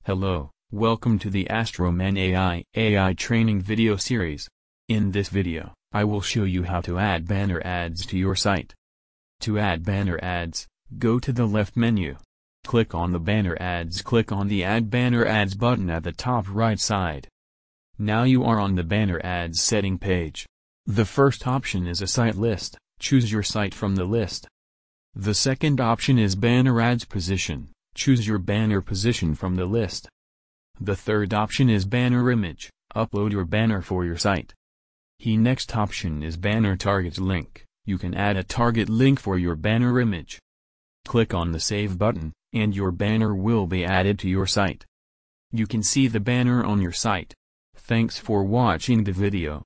Hello, welcome to the Astroman AI training video series. In this video, I will show you how to add banner ads to your site. To add banner ads, go to the left menu. Click on the banner ads. Click on the Add Banner Ads button at the top right side. Now you are on the banner ads setting page. The first option is a site list. Choose your site from the list. The second option is banner ads position. Choose your banner position from the list. The third option is banner image. Upload your banner for your site. The next option is banner target link. You can add a target link for your banner image. Click on the Save button, and your banner will be added to your site. You can see the banner on your site. Thanks for watching the video.